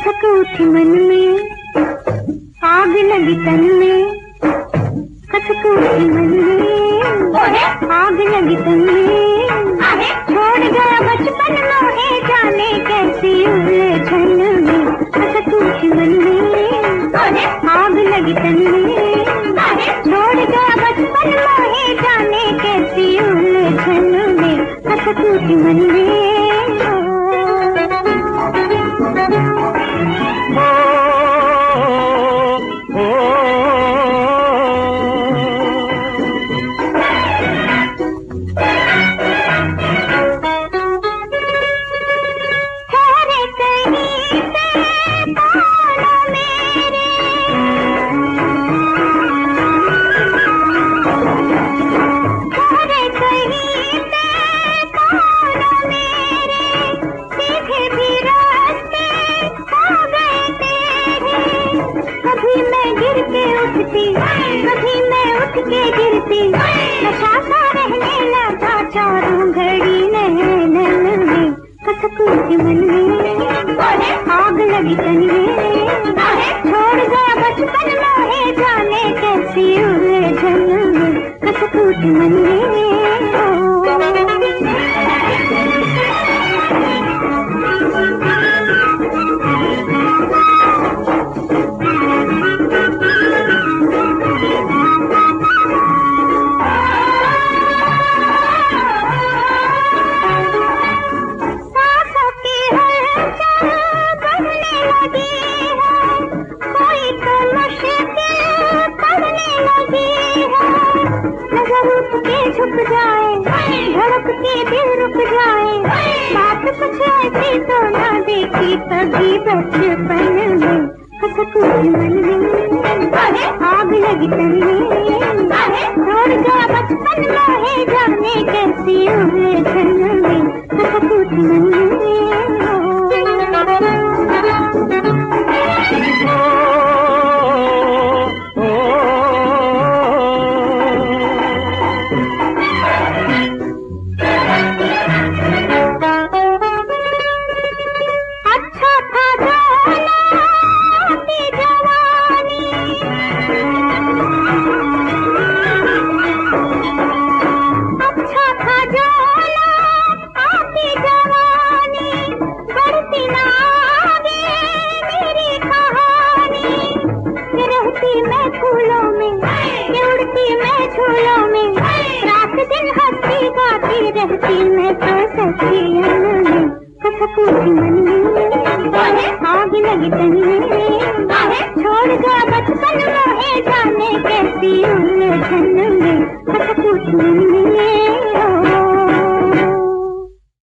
कसक उठी मन में, आग लगी तन में। कसक उठी मन में, आग लगी तन में। छोड़ गया बचपन मोहे जाने कैसी उलझन में। कसक उठी मन में, आग लगी तन में। छोड़ गया बचपन मोहे जाने कैसी उलझन में। कसक उठी मन में। कभी मैं उठ के गिरती, नशा सा रहने लगा चारों घड़ी नैनन में। कसक उठी मन में, आग लगी तन में। छोड़ गया बचपन मोहे जाने कैसी उलझन में। कसक उठी मन में। छुप जाए, धड़क के दिल रुक जाए। बात कुछ ऐसी तो ना देखी कभी बचपन में। कसक उठी मन में, आग लगी तन में। छोड़ गया बचपन मोहे जाने कैसी उलझन में। कसक उठी मन में। मैं फूलों में, उड़ती मैं झूलों में। रात दिन हंसती गाती रहती मैं तो सखियन में। कसक उठी मन में, आग लगी तन में। छोड़ गया बचपन मोहे जाने कैसी उलझन में। कसक उठी मन में।